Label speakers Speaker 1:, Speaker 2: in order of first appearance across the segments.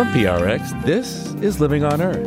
Speaker 1: From PRX, this is Living on Earth.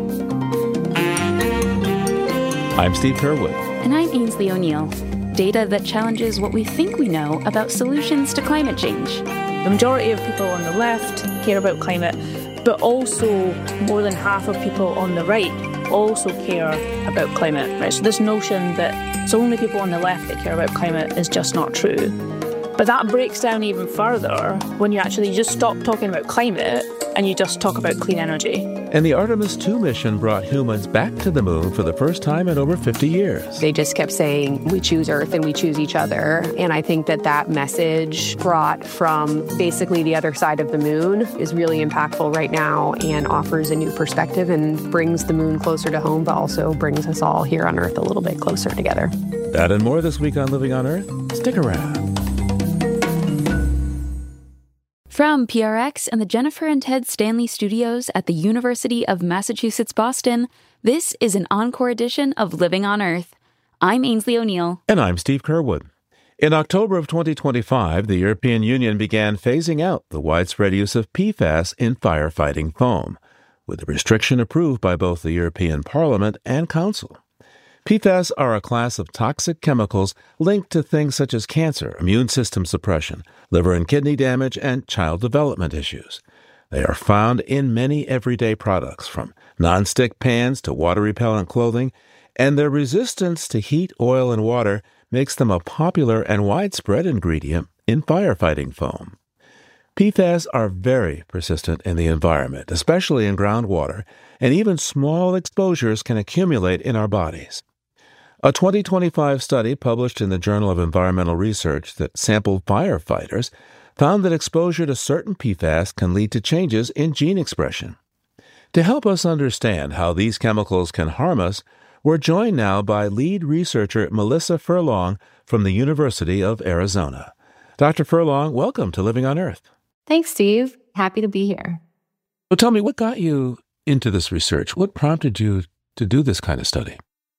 Speaker 1: I'm Steve Curwood.
Speaker 2: And I'm Ainsley O'Neill. Data that challenges what we think we know about solutions to climate change.
Speaker 3: The majority of people on the left care about climate, but also more than half of people on the right also care about climate. Right? So this notion that it's only people on the left that care about climate is just not true. But that breaks down even further when you actually just stop talking about climate and you just talk about clean energy.
Speaker 1: And the Artemis 2 mission brought humans back to the moon for the first time in over 50 years.
Speaker 4: They just kept saying, we choose Earth and we choose each other. And I think that message brought from basically the other side of the moon is really impactful right now and offers a new perspective and brings the moon closer to home, but also brings us all here on Earth a little bit closer together.
Speaker 1: That and more this week on Living on Earth. Stick around.
Speaker 2: From PRX and the Jennifer and Ted Stanley Studios at the University of Massachusetts, Boston, this is an encore edition of Living on Earth. I'm Ainsley O'Neill.
Speaker 1: And I'm Steve Curwood. In October of 2025, the European Union began phasing out the widespread use of PFAS in firefighting foam, with the restriction approved by both the European Parliament and Council. PFAS are a class of toxic chemicals linked to things such as cancer, immune system suppression, liver and kidney damage, and child development issues. They are found in many everyday products, from nonstick pans to water-repellent clothing, and their resistance to heat, oil, and water makes them a popular and widespread ingredient in firefighting foam. PFAS are very persistent in the environment, especially in groundwater, and even small exposures can accumulate in our bodies. A 2025 study published in the Journal of Environmental Research that sampled firefighters found that exposure to certain PFAS can lead to changes in gene expression. To help us understand how these chemicals can harm us, we're joined now by lead researcher Melissa Furlong from the University of Arizona. Dr. Furlong, welcome to Living on Earth.
Speaker 5: Thanks, Steve. Happy to be here.
Speaker 1: So tell me, what got you into this research? What prompted you to do this kind of study?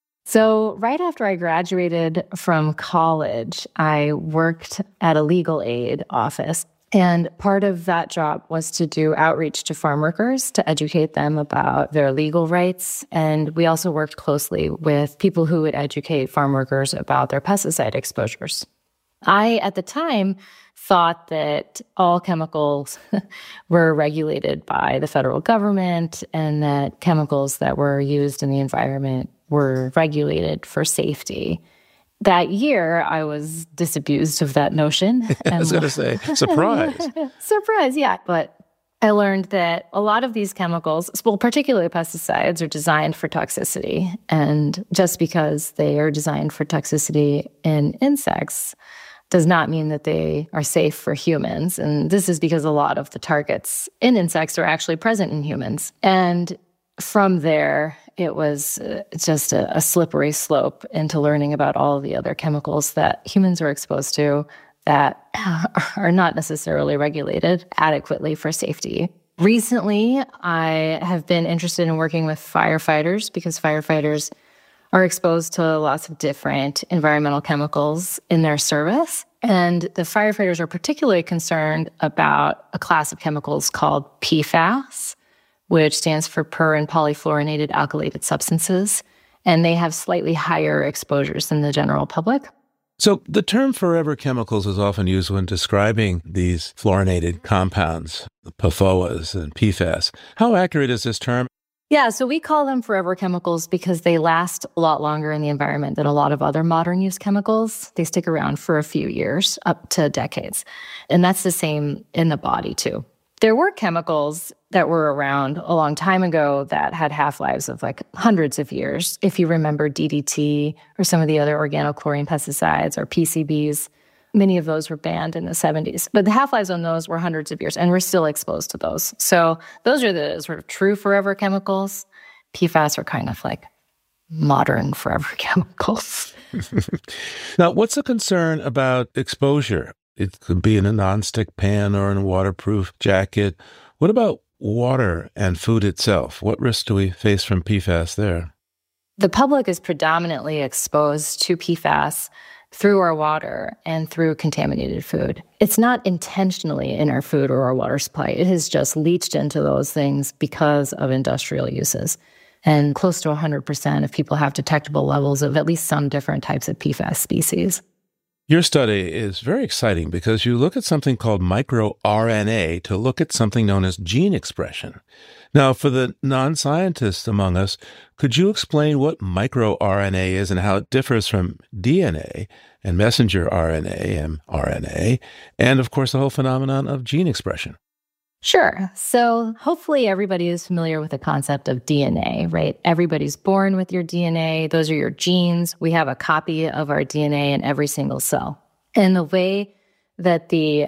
Speaker 5: So right after I graduated from college, I worked at a legal aid office. And part of that job was to do outreach to farm workers to educate them about their legal rights. And we also worked closely with people who would educate farm workers about their pesticide exposures. I, at the time, thought that all chemicals were regulated by the federal government and that chemicals that were used in the environment were regulated for safety. That year, I was disabused of that notion.
Speaker 1: I was going to say, surprise.
Speaker 5: Surprise, yeah. But I learned that a lot of these chemicals, well, particularly pesticides, are designed for toxicity. And just because they are designed for toxicity in insects does not mean that they are safe for humans. And this is because a lot of the targets in insects are actually present in humans. And from there, it was just a slippery slope into learning about all of the other chemicals that humans are exposed to that are not necessarily regulated adequately for safety. Recently, I have been interested in working with firefighters because firefighters are exposed to lots of different environmental chemicals in their service. And the firefighters are particularly concerned about a class of chemicals called PFAS, which stands for per- and polyfluorinated alkylated substances. And they have slightly higher exposures than the general public.
Speaker 1: So the term forever chemicals is often used when describing these fluorinated compounds, the PFOAs and PFAS. How accurate is this term?
Speaker 5: Yeah, so we call them forever chemicals because they last a lot longer in the environment than a lot of other modern use chemicals. They stick around for a few years, up to decades. And that's the same in the body, too. There were chemicals that were around a long time ago that had half-lives of like hundreds of years. If you remember DDT or some of the other organochlorine pesticides or PCBs, many of those were banned in the 70s. But the half-lives on those were hundreds of years, and we're still exposed to those. So those are the sort of true forever chemicals. PFAS are kind of like modern forever chemicals.
Speaker 1: Now, what's the concern about exposure? It could be in a nonstick pan or in a waterproof jacket. What about water and food itself? What risks do we face from PFAS there?
Speaker 5: The public is predominantly exposed to PFAS through our water and through contaminated food. It's not intentionally in our food or our water supply. It has just leached into those things because of industrial uses. And close to 100% of people have detectable levels of at least some different types of PFAS species.
Speaker 1: Your study is very exciting because you look at something called microRNA to look at something known as gene expression. Now, for the non-scientists among us, could you explain what microRNA is and how it differs from DNA and messenger RNA, mRNA, and of course the whole phenomenon of gene expression?
Speaker 5: Sure. So hopefully everybody is familiar with the concept of DNA, right? Everybody's born with your DNA. Those are your genes. We have a copy of our DNA in every single cell. And the way that the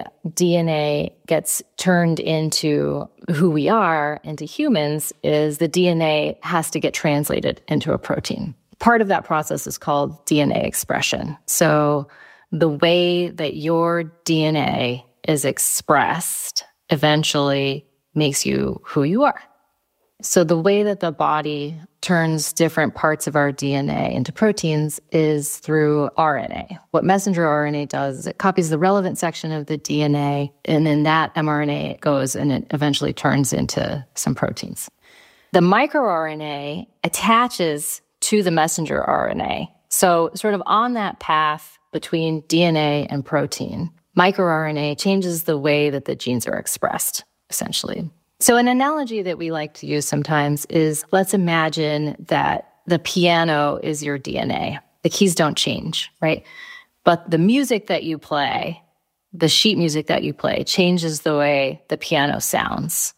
Speaker 5: DNA gets turned into who we are, into humans, is the DNA has to get translated into a protein. Part of that process is called DNA expression. So the way that your DNA is expressed eventually makes you who you are. So the way that the body turns different parts of our DNA into proteins is through RNA. What messenger RNA does is it copies the relevant section of the DNA, and then that mRNA goes and it eventually turns into some proteins. The microRNA attaches to the messenger RNA. So sort of on that path between DNA and protein, microRNA changes the way that the genes are expressed, essentially. So an analogy that we like to use sometimes is, let's imagine that the piano is your DNA. The keys don't change, right? But the music that you play, the sheet music that you play, changes the way the piano sounds.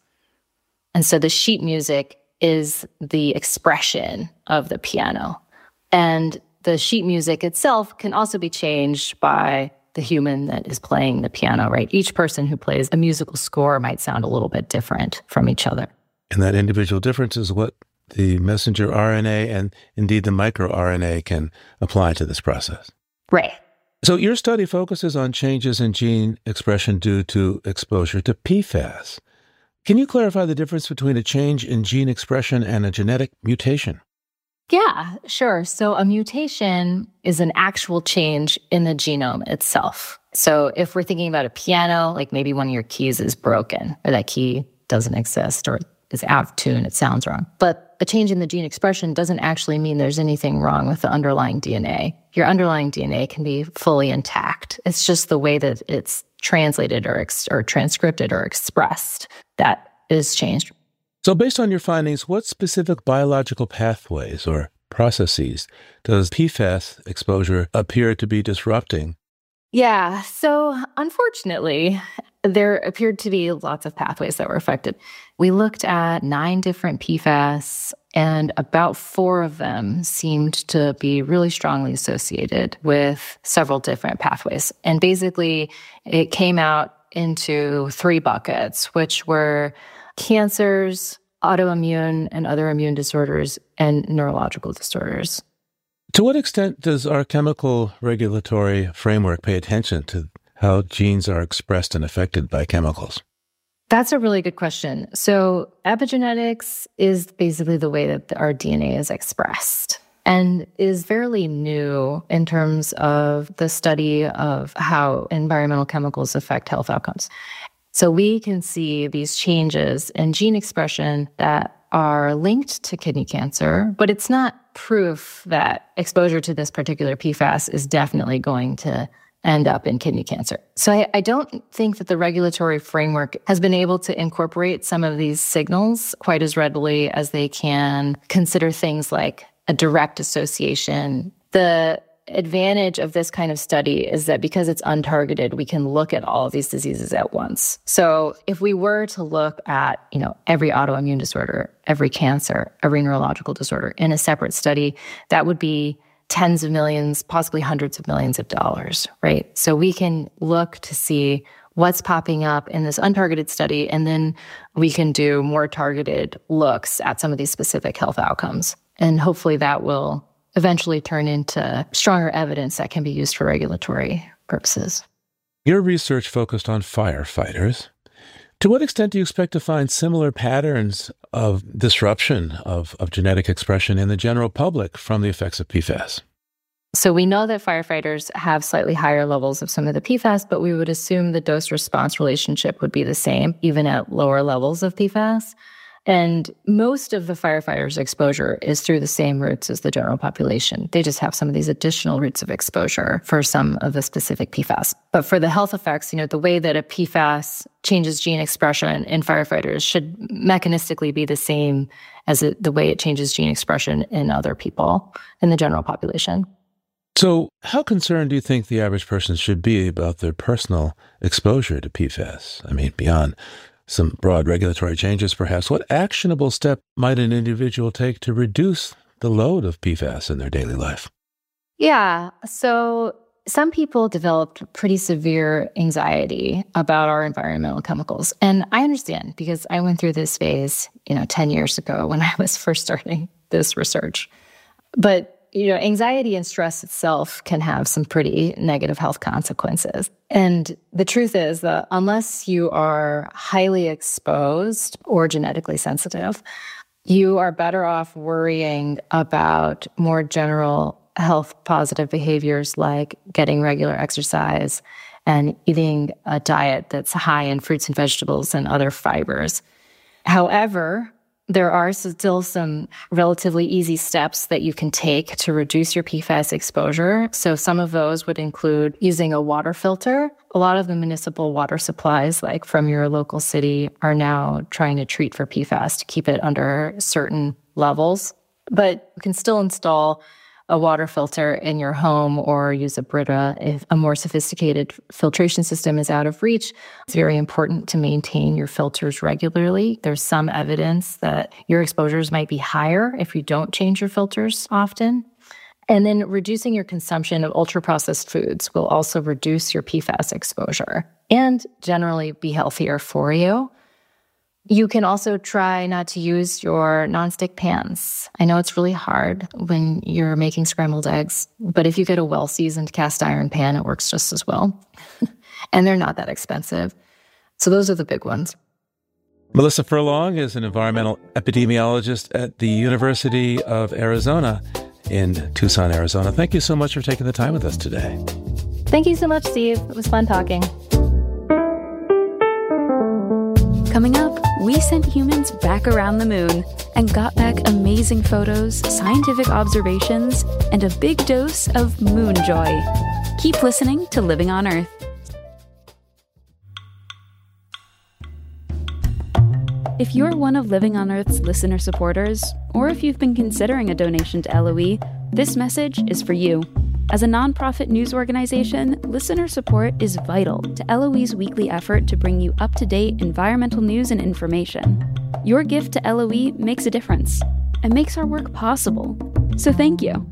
Speaker 5: And so the sheet music is the expression of the piano. And the sheet music itself can also be changed by the human that is playing the piano, right? Each person who plays a musical score might sound a little bit different from each other.
Speaker 1: And that individual difference is what the messenger RNA and indeed the microRNA can apply to this process.
Speaker 5: Right.
Speaker 1: So your study focuses on changes in gene expression due to exposure to PFAS. Can you clarify the difference between a change in gene expression and a genetic mutation?
Speaker 5: Yeah, sure. So a mutation is an actual change in the genome itself. So if we're thinking about a piano, like maybe one of your keys is broken, or that key doesn't exist, or is out of tune, it sounds wrong. But a change in the gene expression doesn't actually mean there's anything wrong with the underlying DNA. Your underlying DNA can be fully intact. It's just the way that it's translated or transcripted or expressed that is changed.
Speaker 1: So based on your findings, what specific biological pathways or processes does PFAS exposure appear to be disrupting?
Speaker 5: Yeah, so unfortunately, there appeared to be lots of pathways that were affected. We looked at 9 different PFAS, and about 4 of them seemed to be really strongly associated with several different pathways. And basically, it came out into 3 buckets, which were cancers, autoimmune and other immune disorders, and neurological disorders.
Speaker 1: To what extent does our chemical regulatory framework pay attention to how genes are expressed and affected by chemicals?
Speaker 5: That's a really good question. So epigenetics is basically the way that our DNA is expressed and is fairly new in terms of the study of how environmental chemicals affect health outcomes. So we can see these changes in gene expression that are linked to kidney cancer, but it's not proof that exposure to this particular PFAS is definitely going to end up in kidney cancer. So I don't think that the regulatory framework has been able to incorporate some of these signals quite as readily as they can consider things like a direct association. The advantage of this kind of study is that because it's untargeted, we can look at all of these diseases at once. So if we were to look at, every autoimmune disorder, every cancer, every neurological disorder in a separate study, that would be tens of millions, possibly hundreds of millions of dollars, right? So we can look to see what's popping up in this untargeted study, and then we can do more targeted looks at some of these specific health outcomes. And hopefully that will eventually turn into stronger evidence that can be used for regulatory purposes.
Speaker 1: Your research focused on firefighters. To what extent do you expect to find similar patterns of disruption of genetic expression in the general public from the effects of PFAS?
Speaker 5: So we know that firefighters have slightly higher levels of some of the PFAS, but we would assume the dose-response relationship would be the same, even at lower levels of PFAS. And most of the firefighters' exposure is through the same routes as the general population. They just have some of these additional routes of exposure for some of the specific PFAS. But for the health effects, the way that a PFAS changes gene expression in firefighters should mechanistically be the same as the way it changes gene expression in other people in the general population.
Speaker 1: So how concerned do you think the average person should be about their personal exposure to PFAS? I mean, beyond some broad regulatory changes, perhaps, what actionable step might an individual take to reduce the load of PFAS in their daily life?
Speaker 5: Yeah. So some people developed pretty severe anxiety about our environmental chemicals. And I understand, because I went through this phase, 10 years ago when I was first starting this research. But anxiety and stress itself can have some pretty negative health consequences. And the truth is that unless you are highly exposed or genetically sensitive, you are better off worrying about more general health positive behaviors like getting regular exercise and eating a diet that's high in fruits and vegetables and other fibers. However, there are still some relatively easy steps that you can take to reduce your PFAS exposure. So some of those would include using a water filter. A lot of the municipal water supplies, like from your local city, are now trying to treat for PFAS to keep it under certain levels. But you can still install a water filter in your home or use a Brita if a more sophisticated filtration system is out of reach. It's very important to maintain your filters regularly. There's some evidence that your exposures might be higher if you don't change your filters often. And then reducing your consumption of ultra-processed foods will also reduce your PFAS exposure and generally be healthier for you. You can also try not to use your nonstick pans. I know it's really hard when you're making scrambled eggs, but if you get a well-seasoned cast iron pan, it works just as well. And they're not that expensive. So those are the big ones.
Speaker 1: Melissa Furlong is an environmental epidemiologist at the University of Arizona in Tucson, Arizona. Thank you so much for taking the time with us today.
Speaker 5: Thank you so much, Steve. It was fun talking.
Speaker 2: Coming up, we sent humans back around the moon and got back amazing photos, scientific observations, and a big dose of moon joy. Keep listening to Living on Earth. If you're one of Living on Earth's listener supporters, or if you've been considering a donation to LOE, this message is for you. As a nonprofit news organization, listener support is vital to LOE's weekly effort to bring you up-to-date environmental news and information. Your gift to LOE makes a difference and makes our work possible. So thank you.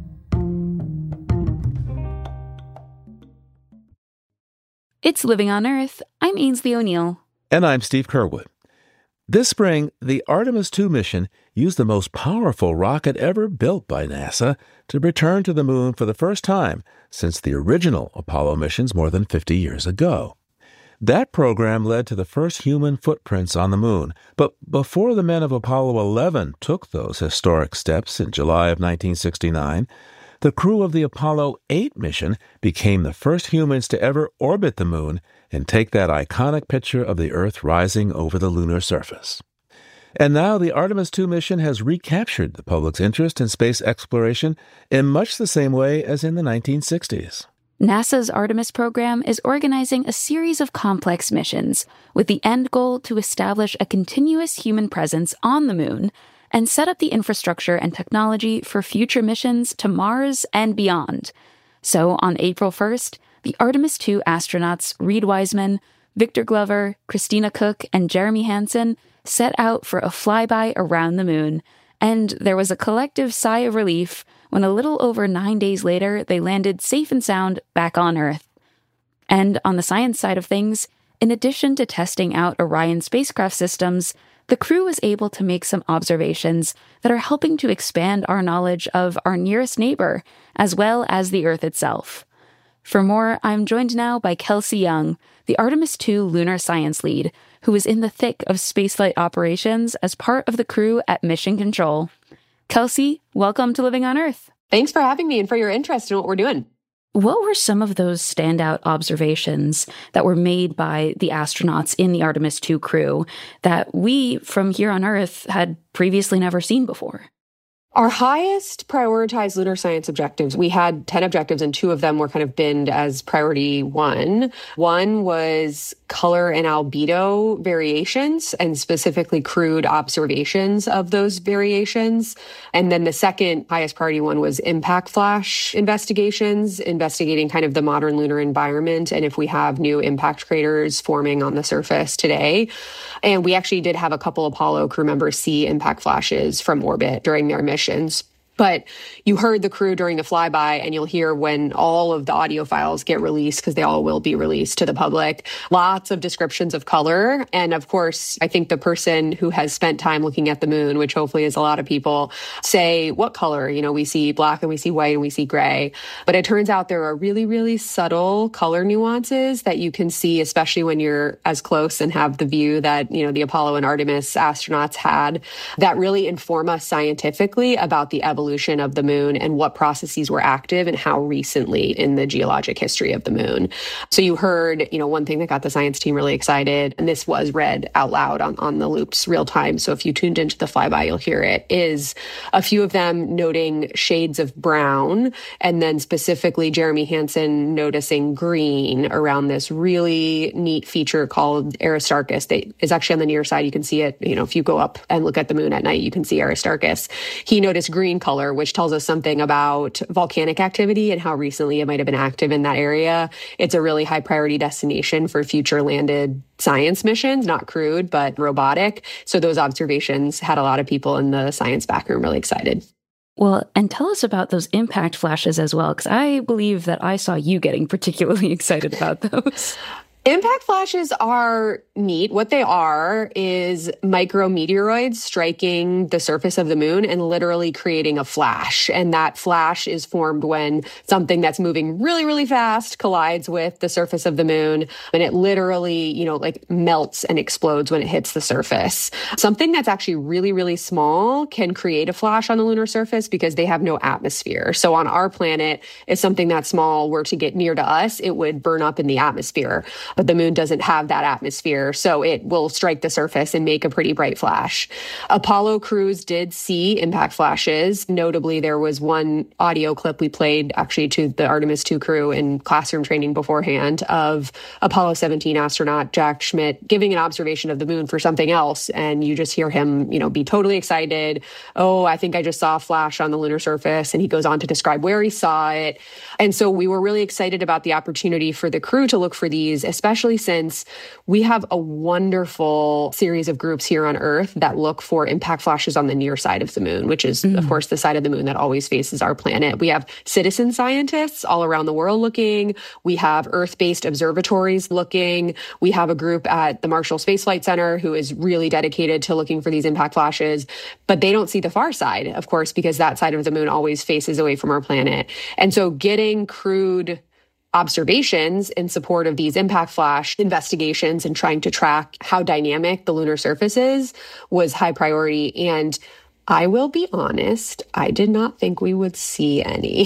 Speaker 2: It's Living on Earth. I'm Ainsley O'Neill.
Speaker 1: And I'm Steve Curwood. This spring, the Artemis II mission used the most powerful rocket ever built by NASA to return to the moon for the first time since the original Apollo missions more than 50 years ago. That program led to the first human footprints on the moon, but before the men of Apollo 11 took those historic steps in July of 1969, the crew of the Apollo 8 mission became the first humans to ever orbit the moon and take that iconic picture of the Earth rising over the lunar surface. And now the Artemis II mission has recaptured the public's interest in space exploration in much the same way as in the 1960s.
Speaker 2: NASA's Artemis program is organizing a series of complex missions with the end goal to establish a continuous human presence on the moon and set up the infrastructure and technology for future missions to Mars and beyond. So on April 1st, the Artemis II astronauts Reid Wiseman, Victor Glover, Christina Koch, and Jeremy Hansen set out for a flyby around the moon, and there was a collective sigh of relief when a little over 9 days later they landed safe and sound back on Earth. And on the science side of things, in addition to testing out Orion spacecraft systems, the crew was able to make some observations that are helping to expand our knowledge of our nearest neighbor, as well as the Earth itself. For more, I'm joined now by Kelsey Young, the Artemis II lunar science lead, who is in the thick of spaceflight operations as part of the crew at Mission Control. Kelsey, welcome to Living on Earth.
Speaker 4: Thanks for having me and for your interest in what we're doing.
Speaker 2: What were some of those standout observations that were made by the astronauts in the Artemis II crew that we from here on Earth had previously never seen before?
Speaker 4: Our highest prioritized lunar science objectives, we had 10 objectives and 2 of them were kind of binned as priority 1. One was color and albedo variations and specifically crude observations of those variations. And then the second highest priority one was impact flash investigations, investigating kind of the modern lunar environment and if we have new impact craters forming on the surface today. And we actually did have a couple Apollo crew members see impact flashes from orbit during their missions. But you heard the crew during the flyby, and you'll hear when all of the audio files get released, because they all will be released to the public, lots of descriptions of color. And of course, I think the person who has spent time looking at the moon, which hopefully is a lot of people, say, what color? You know, we see black and we see white and we see gray. But it turns out there are really, really subtle color nuances that you can see, especially when you're as close and have the view that, you know, the Apollo and Artemis astronauts had, that really inform us scientifically about the evolution of the moon and what processes were active and how recently in the geologic history of the moon. So you heard, you know, one thing that got the science team really excited, and this was read out loud on the loops real time. So if you tuned into the flyby, you'll hear it, is a few of them noting shades of brown, and then specifically Jeremy Hansen noticing green around this really neat feature called Aristarchus. That is actually on the near side. You can see it, you know, if you go up and look at the moon at night, you can see Aristarchus. He noticed green color, which tells us something about volcanic activity and how recently it might have been active in that area. It's a really high priority destination for future landed science missions, not crewed, but robotic. So those observations had a lot of people in the science backroom really excited.
Speaker 2: Well, and tell us about those impact flashes as well, because I believe that I saw you getting particularly excited about those.
Speaker 4: Impact flashes are neat. What they are is micrometeoroids striking the surface of the moon and literally creating a flash. And that flash is formed when something that's moving really, really fast collides with the surface of the moon. And it literally, you know, like melts and explodes when it hits the surface. Something that's actually really, really small can create a flash on the lunar surface because they have no atmosphere. So on our planet, if something that small were to get near to us, it would burn up in the atmosphere. But the moon doesn't have that atmosphere, so it will strike the surface and make a pretty bright flash. Apollo crews did see impact flashes. Notably, there was one audio clip we played actually to the Artemis II crew in classroom training beforehand of Apollo 17 astronaut Jack Schmitt giving an observation of the moon for something else, and you just hear him, you know, be totally excited. Oh, I think I just saw a flash on the lunar surface, and he goes on to describe where he saw it. And so we were really excited about the opportunity for the crew to look for these, especially since we have a wonderful series of groups here on Earth that look for impact flashes on the near side of the moon, which is, of course, the side of the moon that always faces our planet. We have citizen scientists all around the world looking. We have Earth-based observatories looking. We have a group at the Marshall Space Flight Center who is really dedicated to looking for these impact flashes, but they don't see the far side, of course, because that side of the moon always faces away from our planet. And so getting crewed observations in support of these impact flash investigations and trying to track how dynamic the lunar surface is was high priority. And I will be honest, I did not think we would see any.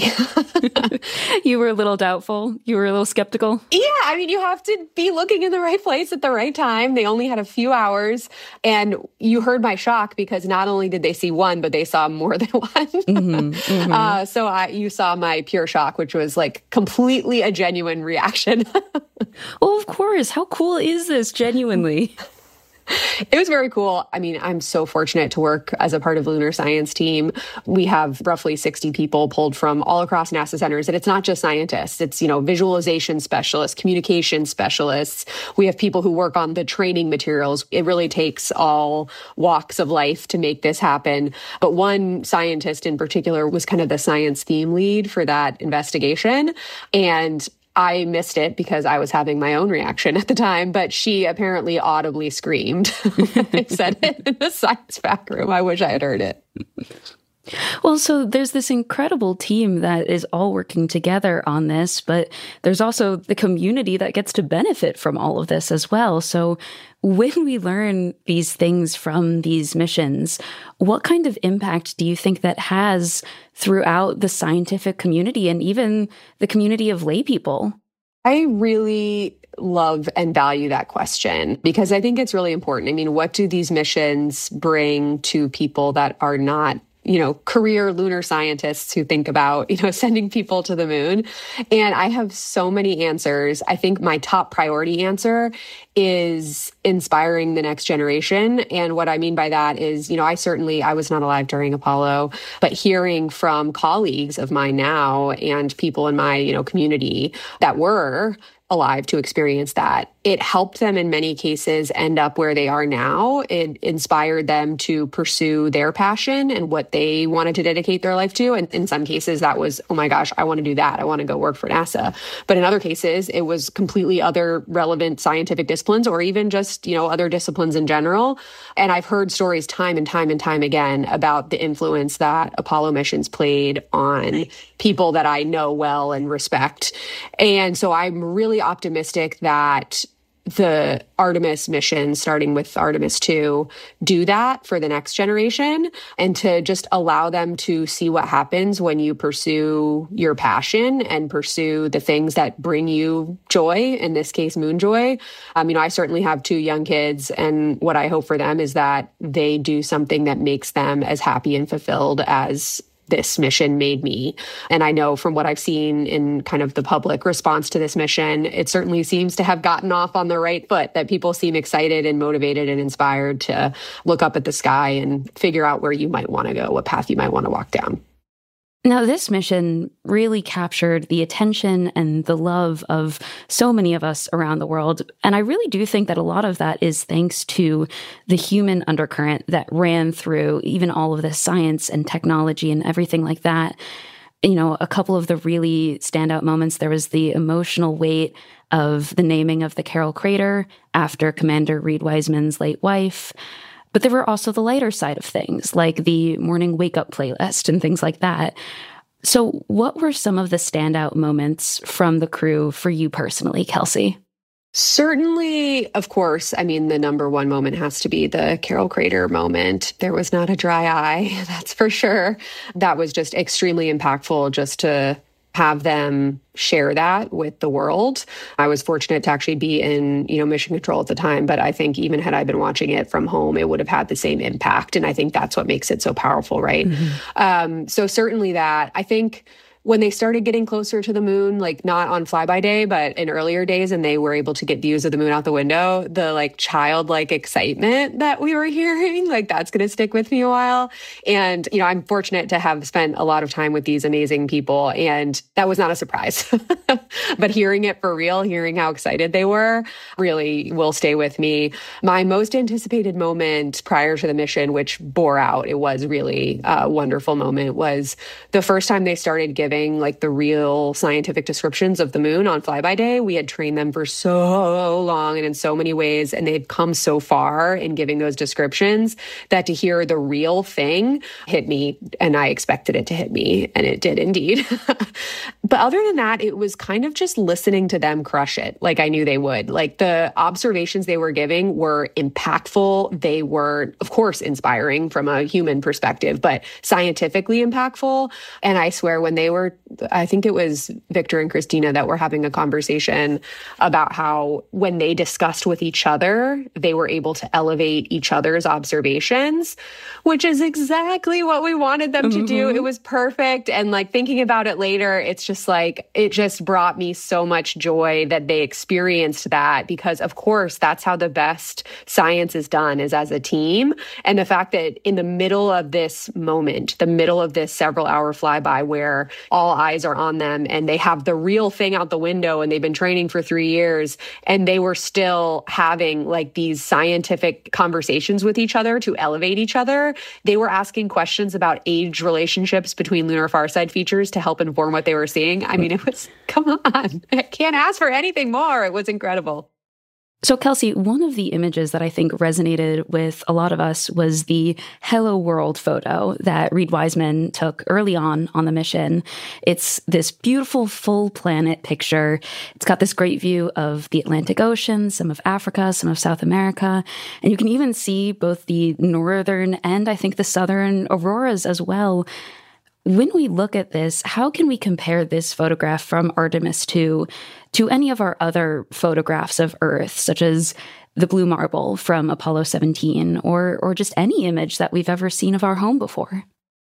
Speaker 2: You were a little doubtful? You were a little skeptical?
Speaker 4: Yeah, I mean, you have to be looking in the right place at the right time. They only had a few hours. And you heard my shock because not only did they see one, but they saw more than one. So you saw my pure shock, which was like completely a genuine reaction.
Speaker 2: Well, of course. How cool is this, genuinely?
Speaker 4: It was very cool. I mean, I'm so fortunate to work as a part of the lunar science team. We have roughly 60 people pulled from all across NASA centers. And it's not just scientists. It's, you know, visualization specialists, communication specialists. We have people who work on the training materials. It really takes all walks of life to make this happen. But one scientist in particular was kind of the science theme lead for that investigation. And I missed it because I was having my own reaction at the time, but she apparently audibly screamed when I said it in the science back room. I wish I had heard it.
Speaker 2: Well, so there's this incredible team that is all working together on this, but there's also the community that gets to benefit from all of this as well. So when we learn these things from these missions, what kind of impact do you think that has throughout the scientific community and even the community of lay people?
Speaker 4: I really love and value that question because I think it's really important. I mean, what do these missions bring to people that are not career lunar scientists who think about, sending people to the moon? And I have so many answers. I think my top priority answer is inspiring the next generation. And what I mean by that is, I was not alive during Apollo, but hearing from colleagues of mine now and people in my, community that were alive to experience that, it helped them in many cases end up where they are now. It inspired them to pursue their passion and what they wanted to dedicate their life to. And in some cases that was, oh my gosh, I want to do that. I want to go work for NASA. But in other cases, it was completely other relevant scientific disciplines or even just, other disciplines in general. And I've heard stories time and time and time again about the influence that Apollo missions played on people that I know well and respect. And so I'm really optimistic that the Artemis mission, starting with Artemis 2, do that for the next generation and to just allow them to see what happens when you pursue your passion and pursue the things that bring you joy, in this case, moon joy. I certainly have 2 young kids, and what I hope for them is that they do something that makes them as happy and fulfilled as this mission made me. And I know from what I've seen in kind of the public response to this mission, it certainly seems to have gotten off on the right foot, that people seem excited and motivated and inspired to look up at the sky and figure out where you might want to go, what path you might want to walk down.
Speaker 2: Now, this mission really captured the attention and the love of so many of us around the world. And I really do think that a lot of that is thanks to the human undercurrent that ran through even all of this science and technology and everything like that. A couple of the really standout moments, there was the emotional weight of the naming of the Carroll crater after Commander Reed Wiseman's late wife. But there were also the lighter side of things, like the morning wake-up playlist and things like that. So what were some of the standout moments from the crew for you personally, Kelsey?
Speaker 4: Certainly, of course, the number one moment has to be the Carroll crater moment. There was not a dry eye, that's for sure. That was just extremely impactful just to have them share that with the world. I was fortunate to actually be in, mission control at the time, but I think even had I been watching it from home, it would have had the same impact. And I think that's what makes it so powerful, right? Mm-hmm. So certainly that. I think when they started getting closer to the moon, like not on flyby day, but in earlier days, and they were able to get views of the moon out the window, the childlike excitement that we were hearing, that's going to stick with me a while. And, I'm fortunate to have spent a lot of time with these amazing people, and that was not a surprise. But hearing it for real, hearing how excited they were, really will stay with me. My most anticipated moment prior to the mission, which bore out, it was really a wonderful moment, was the first time they started giving the real scientific descriptions of the moon on flyby day. We had trained them for so long and in so many ways, and they've come so far in giving those descriptions that to hear the real thing hit me, and I expected it to hit me, and it did indeed. But other than that, it was kind of just listening to them crush it like I knew they would. The observations they were giving were impactful. They were, of course, inspiring from a human perspective, but scientifically impactful. And I swear when they were, I think it was Victor and Christina that were having a conversation about how when they discussed with each other, they were able to elevate each other's observations, which is exactly what we wanted them to do. It was perfect. And thinking about it later, it's just it just brought me so much joy that they experienced that, because of course, that's how the best science is done, is as a team. And the fact that in the middle of this moment, the middle of this several hour flyby where all eyes are on them and they have the real thing out the window and they've been training for 3 years, and they were still having these scientific conversations with each other to elevate each other. They were asking questions about age relationships between lunar farside features to help inform what they were seeing. It was, come on, I can't ask for anything more. It was incredible.
Speaker 2: So, Kelsey, one of the images that I think resonated with a lot of us was the Hello World photo that Reid Wiseman took early on the mission. It's this beautiful full planet picture. It's got this great view of the Atlantic Ocean, some of Africa, some of South America, and you can even see both the northern and I think the southern auroras as well. When we look at this, how can we compare this photograph from Artemis II to any of our other photographs of Earth, such as the blue marble from Apollo 17, or just any image that we've ever seen of our home before?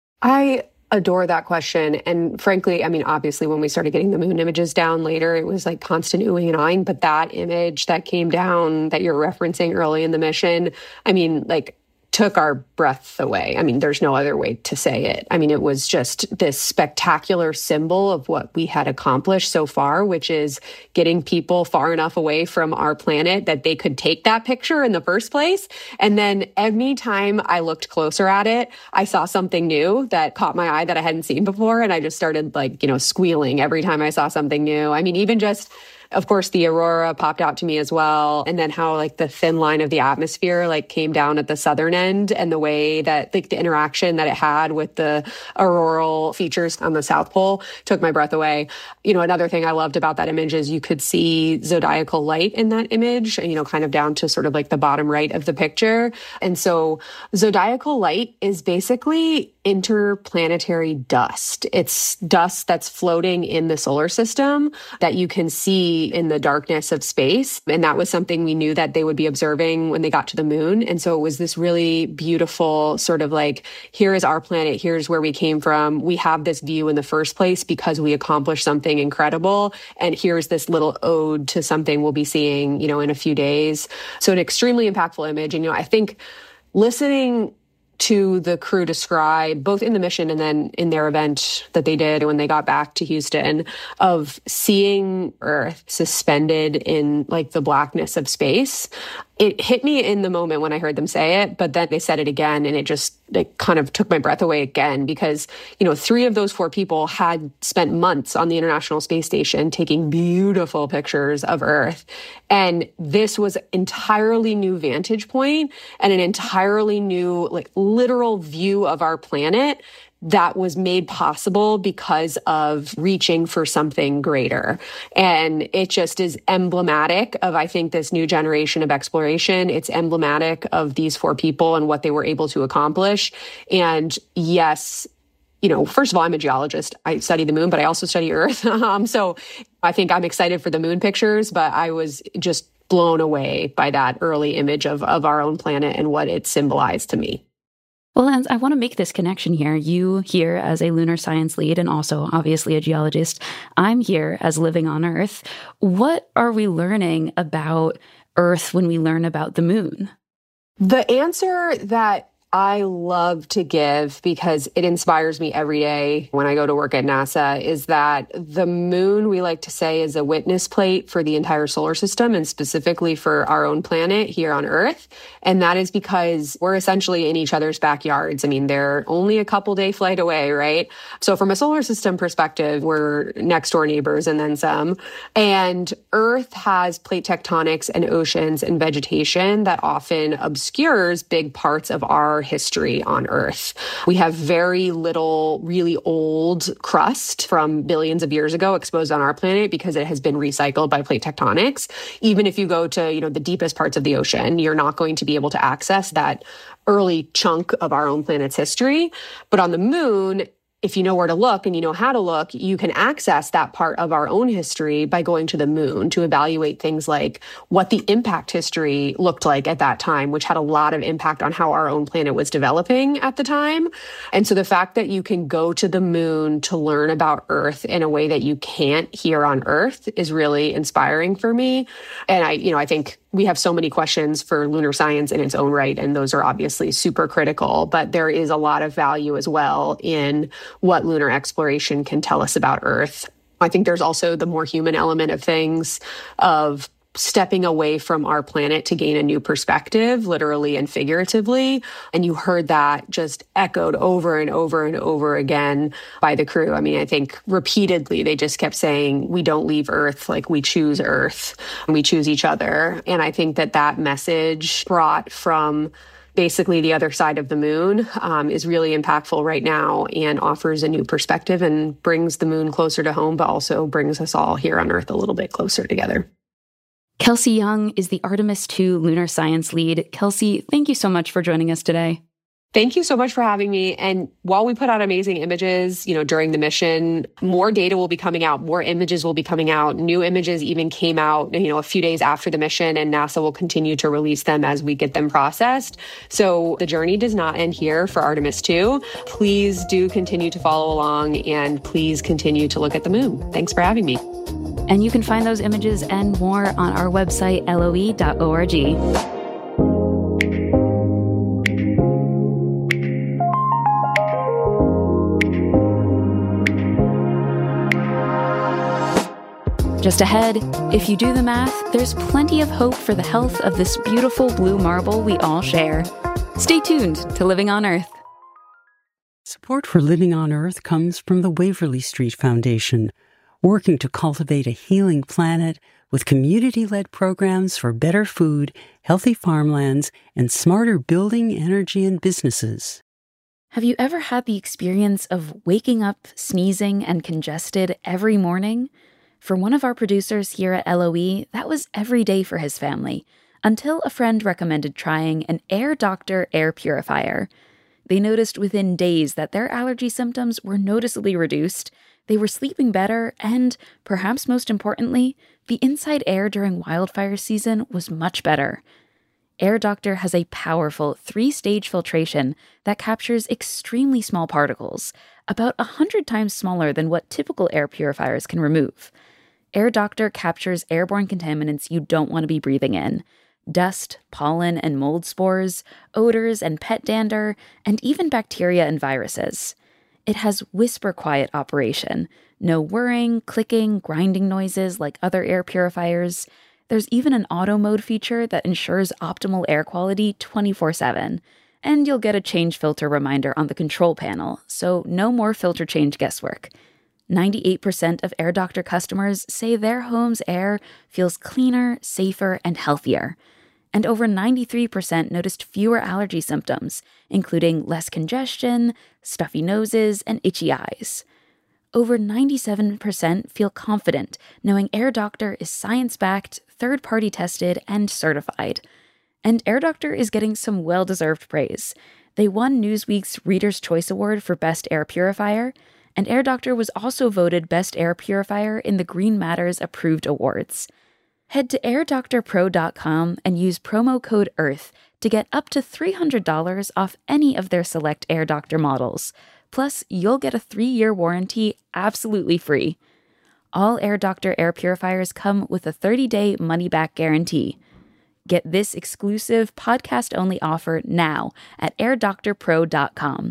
Speaker 4: I adore that question. And frankly, I mean, obviously, when we started getting the moon images down later, it was like constant oohing and aahing. But that image that came down that you're referencing early in the mission, I mean, like, took our breath away. I mean, there's no other way to say it. I mean, it was just this spectacular symbol of what we had accomplished so far, which is getting people far enough away from our planet that they could take that picture in the first place. And then anytime I looked closer at it, I saw something new that caught my eye that I hadn't seen before. And I just started squealing every time I saw something new. I mean, even just, of course, the aurora popped out to me as well. And then how the thin line of the atmosphere came down at the southern end, and the way that the interaction that it had with the auroral features on the South Pole took my breath away. Another thing I loved about that image is you could see zodiacal light in that image, kind of down to sort of the bottom right of the picture. And so zodiacal light is basically interplanetary dust. It's dust that's floating in the solar system that you can see in the darkness of space. And that was something we knew that they would be observing when they got to the moon. And so it was this really beautiful sort of here is our planet, here's where we came from. We have this view in the first place because we accomplished something incredible. And here's this little ode to something we'll be seeing, in a few days. So an extremely impactful image. And, I think listening to the crew describe, both in the mission and then in their event that they did when they got back to Houston, of seeing Earth suspended in the blackness of space. It hit me in the moment when I heard them say it, but then they said it again, and it kind of took my breath away again, because, 3 of those 4 people had spent months on the International Space Station taking beautiful pictures of Earth. And this was entirely new vantage point and an entirely new, literal view of our planet that was made possible because of reaching for something greater. And it just is emblematic of, I think, this new generation of exploration. It's emblematic of these 4 people and what they were able to accomplish. And yes, first of all, I'm a geologist. I study the moon, but I also study Earth. So I think I'm excited for the moon pictures, but I was just blown away by that early image of our own planet and what it symbolized to me.
Speaker 2: Well, and I want to make this connection here. You here as a lunar science lead and also obviously a geologist. I'm here as living on Earth. What are we learning about Earth when we learn about the moon?
Speaker 4: The answer that I love to give, because it inspires me every day when I go to work at NASA, is that the moon, we like to say, is a witness plate for the entire solar system, and specifically for our own planet here on Earth. And that is because we're essentially in each other's backyards. I mean, they're only a couple day flight away, right? So from a solar system perspective, we're next door neighbors and then some. And Earth has plate tectonics and oceans and vegetation that often obscures big parts of our history on Earth. We have very little really old crust from billions of years ago exposed on our planet because it has been recycled by plate tectonics. Even if you go to, the deepest parts of the ocean, you're not going to be able to access that early chunk of our own planet's history. But on the moon, if you know where to look and you know how to look, you can access that part of our own history by going to the moon to evaluate things like what the impact history looked like at that time, which had a lot of impact on how our own planet was developing at the time. And so the fact that you can go to the moon to learn about Earth in a way that you can't here on Earth is really inspiring for me. And I think we have so many questions for lunar science in its own right, and those are obviously super critical, but there is a lot of value as well in what lunar exploration can tell us about Earth. I think there's also the more human element of things, of stepping away from our planet to gain a new perspective, literally and figuratively. And you heard that just echoed over and over and over again by the crew. I mean, I think repeatedly they just kept saying, we don't leave Earth, like we choose Earth and we choose each other. And I think that message brought from basically the other side of the moon is really impactful right now and offers a new perspective and brings the moon closer to home, but also brings us all here on Earth a little bit closer together.
Speaker 2: Kelsey Young is the Artemis II lunar science lead. Kelsey, thank you so much for joining us today.
Speaker 4: Thank you so much for having me. And while we put out amazing images, during the mission, more data will be coming out, more images will be coming out. New images even came out, a few days after the mission, and NASA will continue to release them as we get them processed. So the journey does not end here for Artemis II. Please do continue to follow along and please continue to look at the moon. Thanks for having me.
Speaker 2: And you can find those images and more on our website, loe.org. Just ahead, if you do the math, there's plenty of hope for the health of this beautiful blue marble we all share. Stay tuned to Living on Earth.
Speaker 6: Support for Living on Earth comes from the Waverly Street Foundation, working to cultivate a healing planet with community-led programs for better food, healthy farmlands, and smarter building, energy, and businesses.
Speaker 2: Have you ever had the experience of waking up sneezing and congested every morning? For one of our producers here at LOE, that was every day for his family, until a friend recommended trying an Air Doctor air purifier. They noticed within days that their allergy symptoms were noticeably reduced, they were sleeping better, and, perhaps most importantly, the inside air during wildfire season was much better. Air Doctor has a powerful 3-stage filtration that captures extremely small particles, about 100 times smaller than what typical air purifiers can remove. Air Doctor captures airborne contaminants you don't want to be breathing in: dust, pollen and mold spores, odors and pet dander, and even bacteria and viruses. It has whisper-quiet operation, no whirring, clicking, grinding noises like other air purifiers. There's even an auto mode feature that ensures optimal air quality 24/7. And you'll get a change filter reminder on the control panel, so no more filter change guesswork. 98% of Air Doctor customers say their home's air feels cleaner, safer, and healthier. And over 93% noticed fewer allergy symptoms, including less congestion, stuffy noses, and itchy eyes. Over 97% feel confident knowing Air Doctor is science-backed, third-party tested, and certified. And Air Doctor is getting some well-deserved praise. They won Newsweek's Reader's Choice Award for Best Air Purifier, and Air Doctor was also voted Best Air Purifier in the Green Matters Approved Awards. Head to airdoctorpro.com and use promo code EARTH to get up to $300 off any of their select Air Doctor models. Plus, you'll get a 3-year warranty absolutely free. All Air Doctor air purifiers come with a 30-day money-back guarantee. Get this exclusive podcast-only offer now at airdoctorpro.com.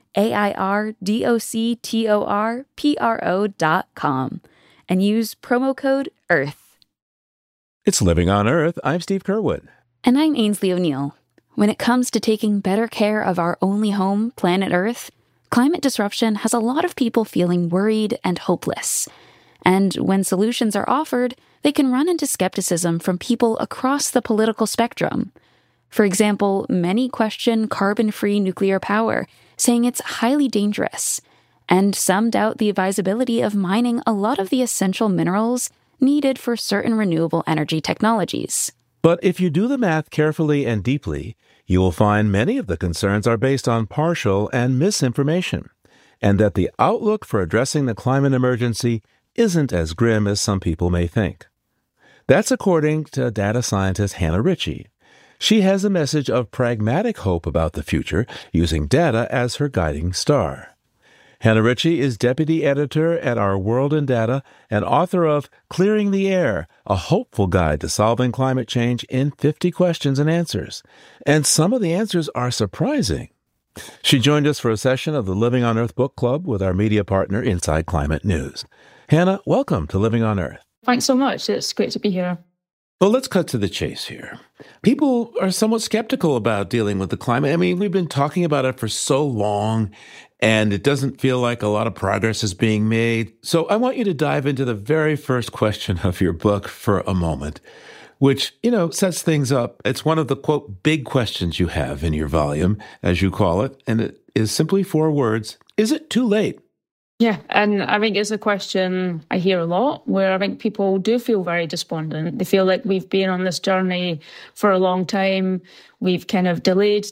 Speaker 2: airdoctorpro.com. And use promo code EARTH.
Speaker 1: It's Living on Earth. I'm Steve Curwood.
Speaker 2: And I'm Ainsley O'Neill. When it comes to taking better care of our only home, planet Earth, climate disruption has a lot of people feeling worried and hopeless. And when solutions are offered, they can run into skepticism from people across the political spectrum. For example, many question carbon-free nuclear power, saying it's highly dangerous. And some doubt the advisability of mining a lot of the essential minerals needed for certain renewable energy technologies.
Speaker 1: But if you do the math carefully and deeply, you will find many of the concerns are based on partial and misinformation, and that the outlook for addressing the climate emergency isn't as grim as some people may think. That's according to data scientist Hannah Ritchie. She has a message of pragmatic hope about the future, using data as her guiding star. Hannah Ritchie is deputy editor at Our World in Data and author of Clearing the Air, a hopeful guide to solving climate change in 50 questions and answers. And some of the answers are surprising. She joined us for a session of the Living on Earth book club with our media partner Inside Climate News. Hannah, welcome to Living on Earth.
Speaker 3: Thanks so much. It's great to be here.
Speaker 1: Well, let's cut to the chase here. People are somewhat skeptical about dealing with the climate. I mean, we've been talking about it for so long, and it doesn't feel like a lot of progress is being made. So I want you to dive into the very first question of your book for a moment, which, sets things up. It's one of the, quote, big questions you have in your volume, as you call it, and it is simply 4 words. Is it too late?
Speaker 3: Yeah, and I think it's a question I hear a lot, where I think people do feel very despondent. They feel like we've been on this journey for a long time. We've kind of delayed,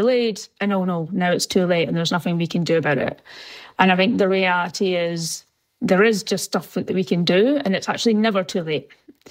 Speaker 3: and oh no, now it's too late and there's nothing we can do about it. And I think the reality is there is just stuff that we can do, and it's actually never too late.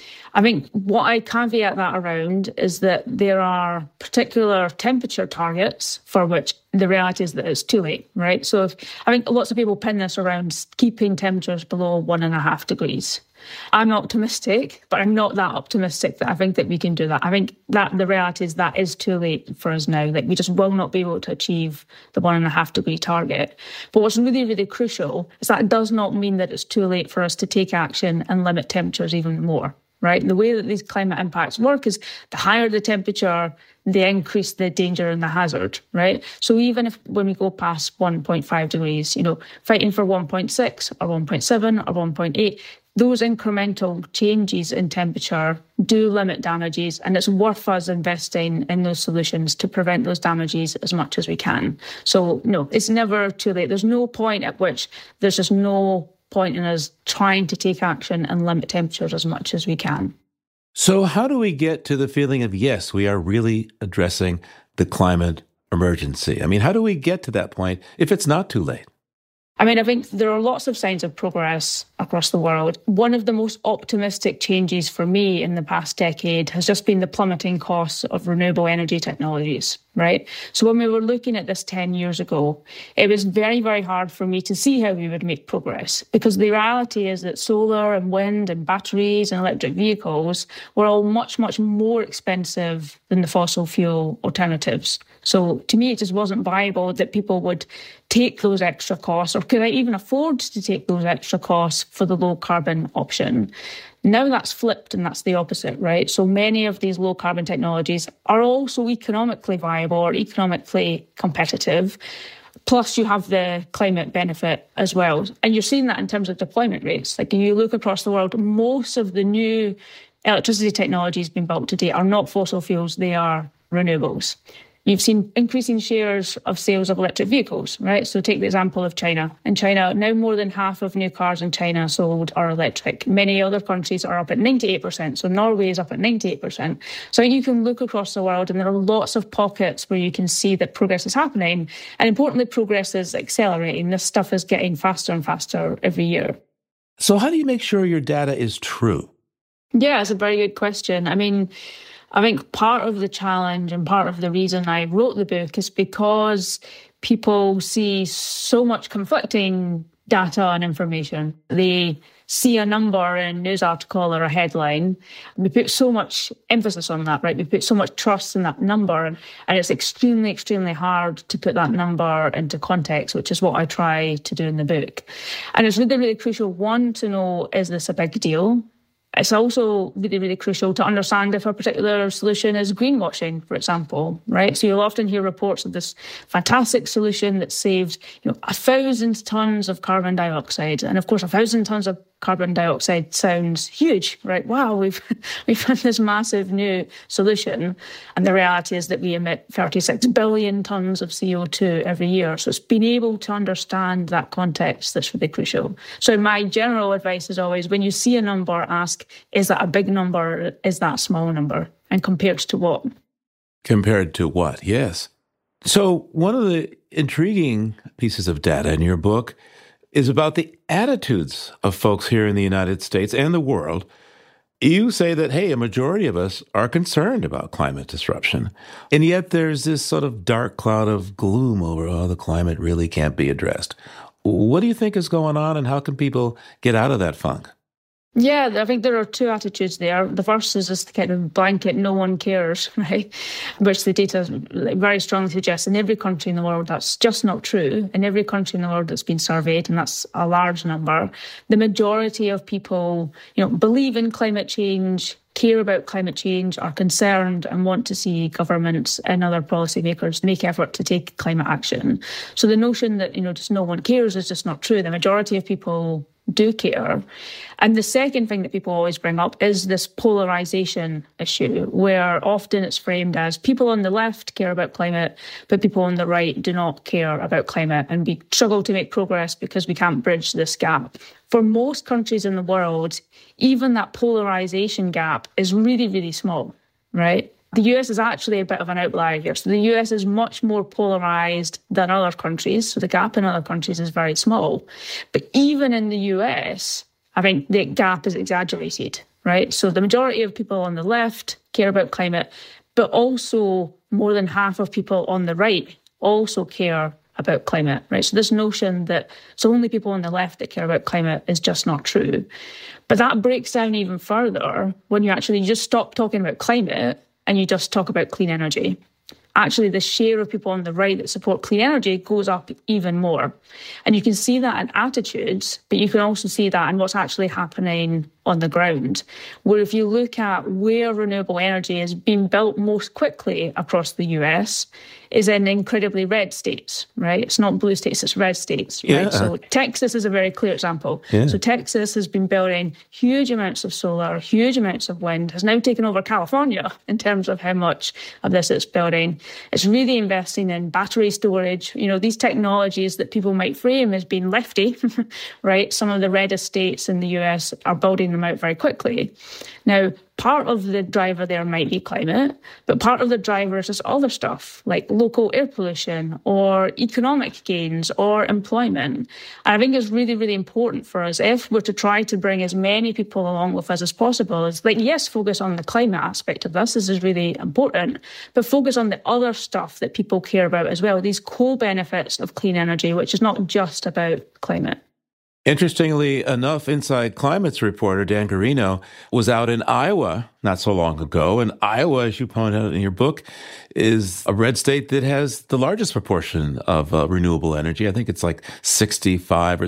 Speaker 3: I think what I caveat that around is that there are particular temperature targets for which the reality is that it's too late, right? So I think lots of people pin this around keeping temperatures below 1.5 degrees. I'm optimistic, but I'm not that optimistic that I think that we can do that. I think that the reality is that is too late for us now. Like, we just will not be able to achieve the 1.5 degree target. But what's really, really crucial is that it does not mean that it's too late for us to take action and limit temperatures even more. Right? The way that these climate impacts work is the higher the temperature, the increase the danger and the hazard, right? So even if when we go past 1.5 degrees, fighting for 1.6 or 1.7 or 1.8, those incremental changes in temperature do limit damages, and it's worth us investing in those solutions to prevent those damages as much as we can. So no, it's never too late. There's no point at which there's just no point in us trying to take action and limit temperatures as much as we can.
Speaker 1: So how do we get to the feeling of, yes, we are really addressing the climate emergency? I mean, how do we get to that point if it's not too late?
Speaker 3: I mean, I think there are lots of signs of progress across the world. One of the most optimistic changes for me in the past decade has just been the plummeting costs of renewable energy technologies, right? So when we were looking at this 10 years ago, it was very, very hard for me to see how we would make progress, because the reality is that solar and wind and batteries and electric vehicles were all much, much more expensive than the fossil fuel alternatives. So to me, it just wasn't viable that people would take those extra costs, or could I even afford to take those extra costs for the low carbon option? Now that's flipped, and that's the opposite, right? So many of these low carbon technologies are also economically viable or economically competitive. Plus, you have the climate benefit as well. And you're seeing that in terms of deployment rates. Like, if you look across the world, most of the new electricity technologies being built today are not fossil fuels, they are renewables. You've seen increasing shares of sales of electric vehicles, right? So take the example of China. In China, now more than half of new cars in China sold are electric. Many other countries are up at 98%. So Norway is up at 98%. So you can look across the world, and there are lots of pockets where you can see that progress is happening. And importantly, progress is accelerating. This stuff is getting faster and faster every year.
Speaker 1: So how do you make sure your data is true?
Speaker 3: Yeah, it's a very good question. I think part of the challenge and part of the reason I wrote the book is because people see so much conflicting data and information. They see a number in a news article or a headline. We put so much emphasis on that, right? We put so much trust in that number, and it's extremely, extremely hard to put that number into context, which is what I try to do in the book. And it's really, really crucial, one, to know, is this a big deal? It's also really, really crucial to understand if a particular solution is greenwashing, for example, right? So you'll often hear reports of this fantastic solution that saved, 1,000 tons of carbon dioxide. And of course, 1,000 tons of carbon dioxide sounds huge, right? Wow, we've had this massive new solution. And the reality is that we emit 36 billion tons of CO2 every year. So it's being able to understand that context that's really crucial. So my general advice is always, when you see a number, ask, is that a big number? Is that a small number? And compared to what?
Speaker 1: Compared to what? Yes. So one of the intriguing pieces of data in your book is about the attitudes of folks here in the United States and the world. You say that, hey, a majority of us are concerned about climate disruption. And yet there's this sort of dark cloud of gloom over, the climate really can't be addressed. What do you think is going on, and how can people get out of that funk?
Speaker 3: Yeah, I think there are two attitudes there. The first is just the kind of blanket, no one cares, right? Which the data very strongly suggests in every country in the world that's just not true. In every country in the world that's been surveyed, and that's a large number, the majority of people, believe in climate change, care about climate change, are concerned and want to see governments and other policymakers make effort to take climate action. So the notion that, just no one cares is just not true. The majority of people do care. And the second thing that people always bring up is this polarization issue, where often it's framed as people on the left care about climate, but people on the right do not care about climate, and we struggle to make progress because we can't bridge this gap. For most countries in the world, even that polarization gap is really, really small, right? The US is actually a bit of an outlier here. So the US is much more polarized than other countries. So the gap in other countries is very small. But even in the US, I think the gap is exaggerated, right? So the majority of people on the left care about climate, but also more than half of people on the right also care about climate, right? So this notion that it's only people on the left that care about climate is just not true. But that breaks down even further when you actually just stop talking about climate and you just talk about clean energy. Actually, the share of people on the right that support clean energy goes up even more. And you can see that in attitudes, but you can also see that in what's actually happening on the ground, where if you look at where renewable energy is being built most quickly across the US, is in incredibly red states, right? It's not blue states, it's red states, right?
Speaker 1: Yeah.
Speaker 3: So Texas is a very clear example.
Speaker 1: Yeah.
Speaker 3: So Texas has been building huge amounts of solar, huge amounts of wind, has now taken over California in terms of how much of this it's building. It's really investing in battery storage, these technologies that people might frame as being lefty, right? Some of the reddest states in the US are building them out very quickly. Now, part of the driver there might be climate, but part of the driver is just other stuff like local air pollution or economic gains or employment. And I think it's really, really important for us, if we're to try to bring as many people along with us as possible, is yes, focus on the climate aspect of this. This is really important, but focus on the other stuff that people care about as well, these co-benefits of clean energy, which is not just about climate.
Speaker 1: Interestingly enough, Inside Climate's reporter, Dan Garino, was out in Iowa not so long ago. And Iowa, as you point out in your book, is a red state that has the largest proportion of renewable energy. I think it's like 65 or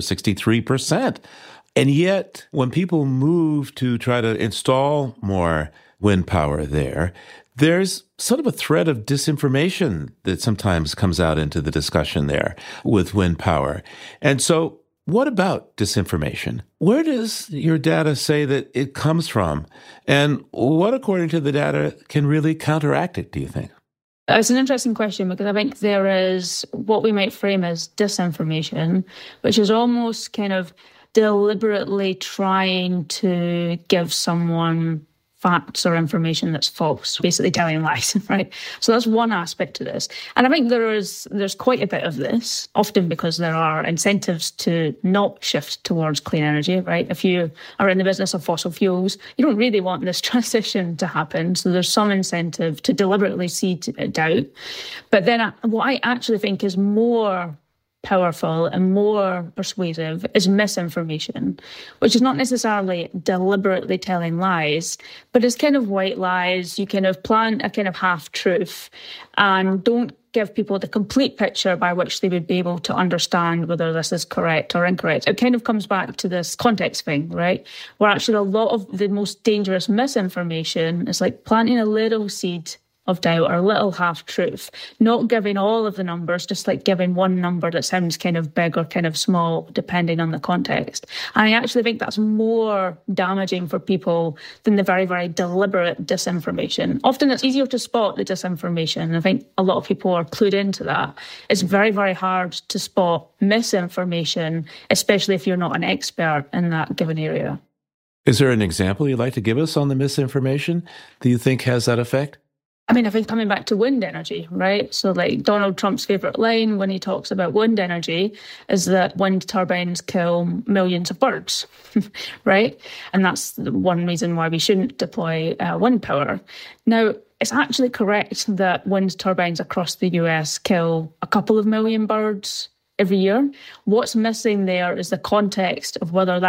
Speaker 1: 63%. And yet, when people move to try to install more wind power there, there's sort of a thread of disinformation that sometimes comes out into the discussion there with wind power. And so, what about disinformation? Where does your data say that it comes from? And what, according to the data, can really counteract it, do you think?
Speaker 3: It's an interesting question, because I think there is what we might frame as disinformation, which is almost kind of deliberately trying to give someone facts or information that's false, basically telling lies, right? So that's one aspect to this. And I think there's quite a bit of this, often because there are incentives to not shift towards clean energy, right? If you are in the business of fossil fuels, you don't really want this transition to happen. So there's some incentive to deliberately seed doubt. But then what I actually think is more powerful and more persuasive is misinformation, which is not necessarily deliberately telling lies, but it's kind of white lies. You kind of plant a kind of half-truth and don't give people the complete picture by which they would be able to understand whether this is correct or incorrect. It kind of comes back to this context thing, right? Where actually a lot of the most dangerous misinformation is like planting a little seed of doubt or a little half-truth, not giving all of the numbers, just like giving one number that sounds kind of big or kind of small, depending on the context. And I actually think that's more damaging for people than the very, very deliberate disinformation. Often it's easier to spot the disinformation, and I think a lot of people are clued into that. It's very, very hard to spot misinformation, especially if you're not an expert in that given area.
Speaker 1: Is there an example you'd like to give us on the misinformation that you think has that effect?
Speaker 3: I mean, I think coming back to wind energy, right? So like Donald Trump's favourite line when he talks about wind energy is that wind turbines kill millions of birds, right? And that's one reason why we shouldn't deploy wind power. Now, it's actually correct that wind turbines across the US kill a couple of million birds every year. What's missing there is the context of whether that's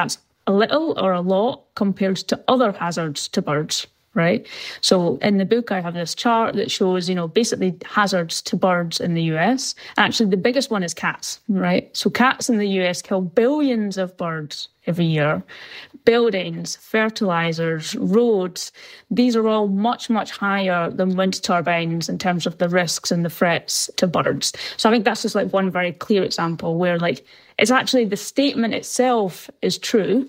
Speaker 3: a little or a lot compared to other hazards to birds, right? So in the book, I have this chart that shows, basically hazards to birds in the US. Actually, the biggest one is cats, right? So cats in the US kill billions of birds every year. Buildings, fertilizers, roads, these are all much, much higher than wind turbines in terms of the risks and the threats to birds. So I think that's just like one very clear example where it's actually the statement itself is true,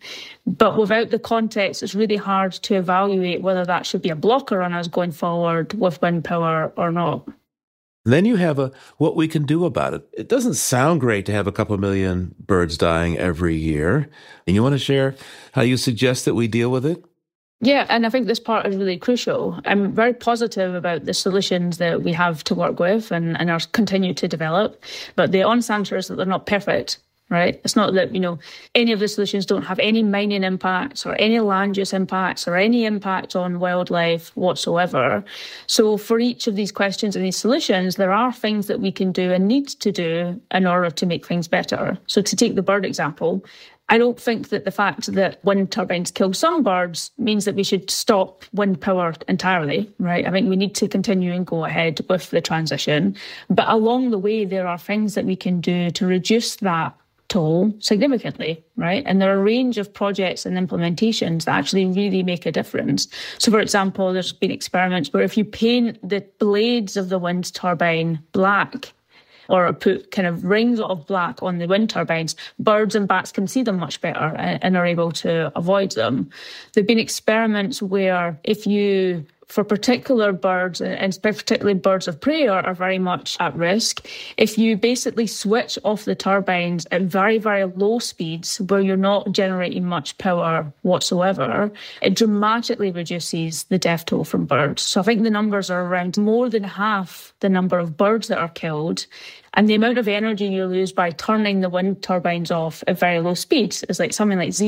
Speaker 3: but without the context, it's really hard to evaluate whether that should be a blocker on us going forward with wind power or not.
Speaker 1: And then you have what we can do about it. It doesn't sound great to have a couple million birds dying every year. And you want to share how you suggest that we deal with it?
Speaker 3: Yeah, and I think this part is really crucial. I'm very positive about the solutions that we have to work with and are continue to develop. But the honest answer is that they're not perfect. Right? It's not that, any of the solutions don't have any mining impacts or any land use impacts or any impact on wildlife whatsoever. So for each of these questions and these solutions, there are things that we can do and need to do in order to make things better. So to take the bird example, I don't think that the fact that wind turbines kill some birds means that we should stop wind power entirely, right? I think we need to continue and go ahead with the transition. But along the way, there are things that we can do to reduce that toll significantly, right? And there are a range of projects and implementations that actually really make a difference. So, for example, there's been experiments where if you paint the blades of the wind turbine black, or put kind of rings of black on the wind turbines, birds and bats can see them much better and are able to avoid them. There have been experiments where if you, for particular birds, and particularly birds of prey are very much at risk, if you basically switch off the turbines at very, very low speeds where you're not generating much power whatsoever, it dramatically reduces the death toll from birds. So I think the numbers are around more than half the number of birds that are killed. And the amount of energy you lose by turning the wind turbines off at very low speeds is something like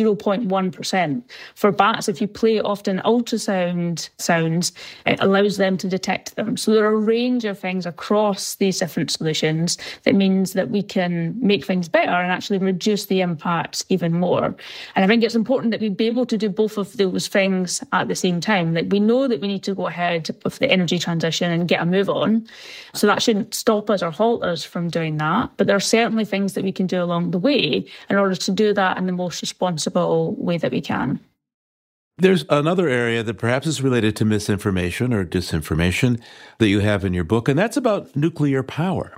Speaker 3: 0.1%. For bats, if you play often ultrasound sounds, it allows them to detect them. So there are a range of things across these different solutions that means that we can make things better and actually reduce the impact even more. And I think it's important that we be able to do both of those things at the same time. We know that we need to go ahead with the energy transition and get a move on. So that shouldn't stop us or halt us from doing that, but there are certainly things that we can do along the way in order to do that in the most responsible way that we can.
Speaker 1: There's another area that perhaps is related to misinformation or disinformation that you have in your book, and that's about nuclear power.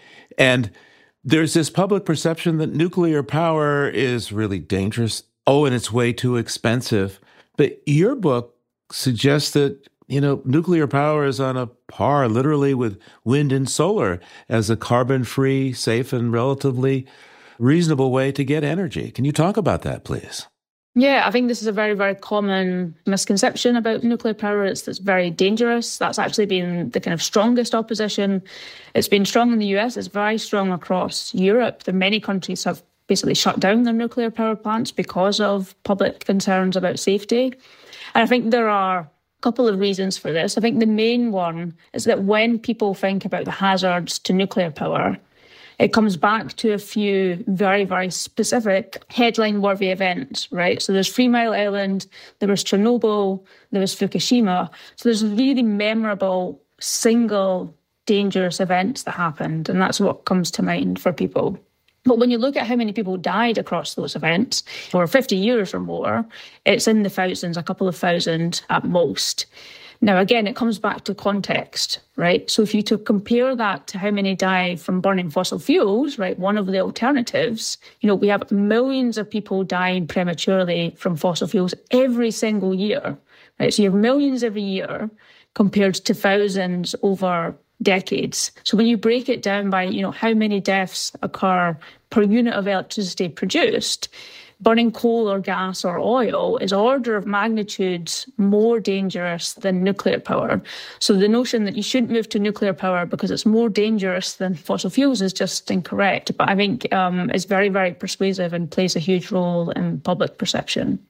Speaker 1: And there's this public perception that nuclear power is really dangerous. And it's way too expensive. But your book suggests that nuclear power is on a par literally with wind and solar as a carbon-free, safe, and relatively reasonable way to get energy. Can you talk about that, please?
Speaker 3: Yeah, I think this is a very, very common misconception about nuclear power. It's very dangerous. That's actually been the kind of strongest opposition. It's been strong in the US. It's very strong across Europe. Many countries have basically shut down their nuclear power plants because of public concerns about safety. And I think there are couple of reasons for this. I think the main one is that when people think about the hazards to nuclear power, it comes back to a few very, very specific headline-worthy events, right? So there's 3 Mile Island, there was Chernobyl, there was Fukushima. So there's really memorable, single, dangerous events that happened, and that's what comes to mind for people. But when you look at how many people died across those events for 50 years or more, it's in the thousands, a couple of thousand at most. Now, again, it comes back to context, right? So if you to compare that to how many die from burning fossil fuels, right, one of the alternatives, we have millions of people dying prematurely from fossil fuels every single year, right? So you have millions every year compared to thousands over decades. So when you break it down by, how many deaths occur per unit of electricity produced, burning coal or gas or oil is order of magnitude more dangerous than nuclear power. So the notion that you shouldn't move to nuclear power because it's more dangerous than fossil fuels is just incorrect. But I think it's very, very persuasive and plays a huge role in public perception.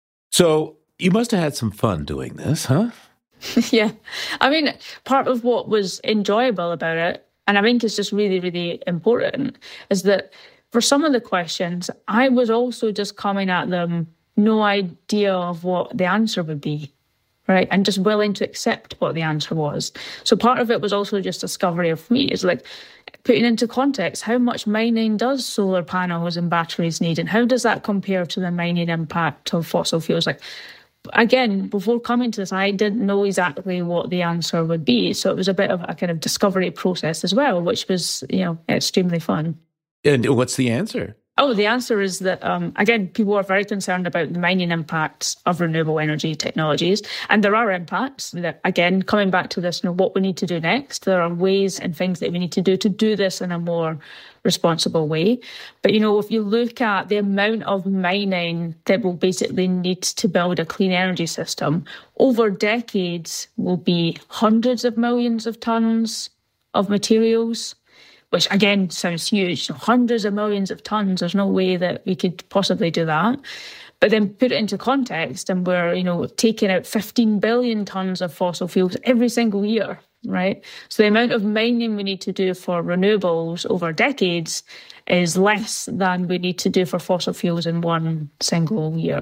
Speaker 1: So you must have had some fun doing this, huh?
Speaker 3: Yeah. I mean, part of what was enjoyable about it, and I think it's just really, really important, is that for some of the questions, I was also just coming at them, no idea of what the answer would be, right? And just willing to accept what the answer was. So part of it was also just discovery of me. It's like putting into context, how much mining does solar panels and batteries need? And how does that compare to the mining impact of fossil fuels? Like, again, before coming to this, I didn't know exactly what the answer would be. So it was a bit of a kind of discovery process as well, which was, extremely fun.
Speaker 1: And what's the answer?
Speaker 3: Oh, the answer is that, again, people are very concerned about the mining impacts of renewable energy technologies. And there are impacts. That, again, coming back to this, what we need to do next, there are ways and things that we need to do this in a more responsible way. But, if you look at the amount of mining that will basically need to build a clean energy system, over decades will be hundreds of millions of tons of materials, which again sounds huge, hundreds of millions of tons. There's no way that we could possibly do that. But then put it into context, and we're, taking out 15 billion tons of fossil fuels every single year, right? So the amount of mining we need to do for renewables over decades is less than we need to do for fossil fuels in one single year.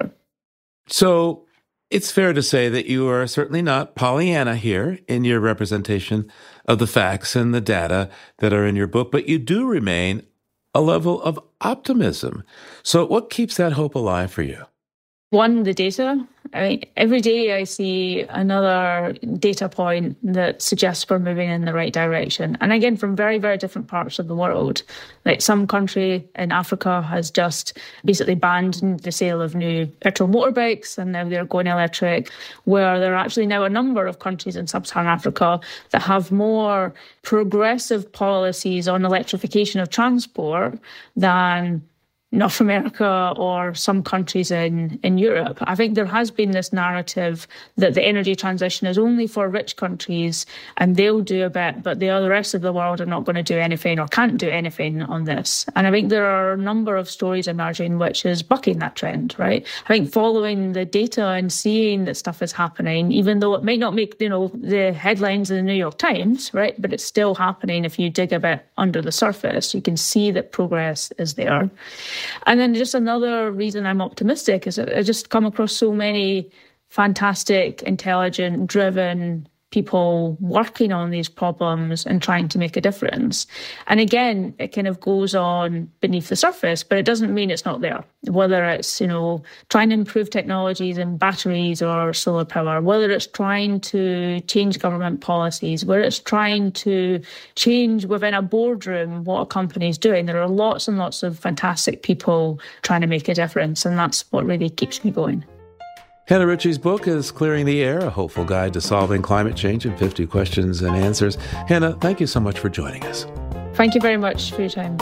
Speaker 1: So it's fair to say that you are certainly not Pollyanna here in your representation of the facts and the data that are in your book, but you do remain a level of optimism. So what keeps that hope alive for you?
Speaker 3: One, the data. Every day I see another data point that suggests we're moving in the right direction. And again, from very, very different parts of the world. Like some country in Africa has just basically banned the sale of new petrol motorbikes, and now they're going electric, where there are actually now a number of countries in sub-Saharan Africa that have more progressive policies on electrification of transport than North America or some countries in Europe. I think there has been this narrative that the energy transition is only for rich countries and they'll do a bit, but the rest of the world are not going to do anything or can't do anything on this. And I think there are a number of stories emerging which is bucking that trend, right? I think following the data and seeing that stuff is happening, even though it might not make, the headlines in the New York Times, right? But it's still happening. If you dig a bit under the surface, you can see that progress is there. And then just another reason I'm optimistic is that I just come across so many fantastic, intelligent, driven people working on these problems and trying to make a difference. And again, it kind of goes on beneath the surface, but it doesn't mean it's not there. Whether it's, trying to improve technologies in batteries or solar power, whether it's trying to change government policies, whether it's trying to change within a boardroom what a company is doing. There are lots and lots of fantastic people trying to make a difference, and that's what really keeps me going.
Speaker 1: Hannah Ritchie's book is Clearing the Air, a hopeful guide to solving climate change in 50 questions and answers. Hannah, thank you so much for joining us.
Speaker 3: Thank you very much for your time.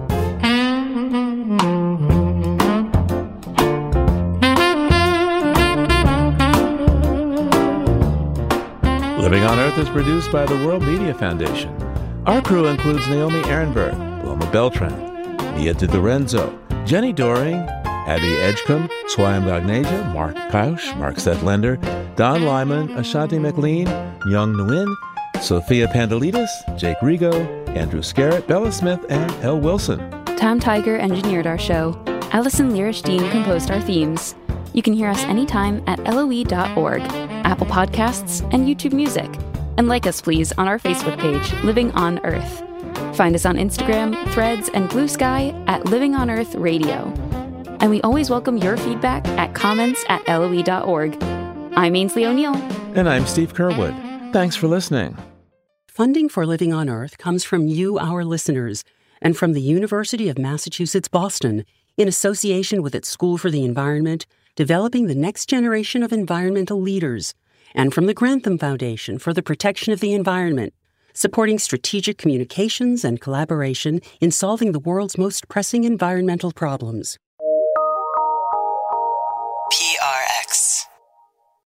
Speaker 1: Living on Earth is produced by the World Media Foundation. Our crew includes Naomi Ehrenberg, Loma Beltran, Mia DiLorenzo, Jenny Doring, Abby Edgecombe, Swayam Gagneja, Mark Kausch, Mark Sethlender, Don Lyman, Ashanti McLean, Young Nguyen, Sophia Pandelides, Jake Rigo, Andrew Scarrett, Bella Smith, and Elle Wilson.
Speaker 2: Tom Tiger engineered our show. Allison Lirish-Dean composed our themes. You can hear us anytime at LOE.org, Apple Podcasts, and YouTube Music. And like us, please, on our Facebook page, Living on Earth. Find us on Instagram, Threads, and Blue Sky at Living on Earth Radio. And we always welcome your feedback at comments@LOE.org. I'm Ainsley O'Neill.
Speaker 1: And I'm Steve Curwood. Thanks for listening.
Speaker 6: Funding for Living on Earth comes from you, our listeners, and from the University of Massachusetts, Boston, in association with its School for the Environment, developing the next generation of environmental leaders, and from the Grantham Foundation for the Protection of the Environment, supporting strategic communications and collaboration in solving the world's most pressing environmental problems.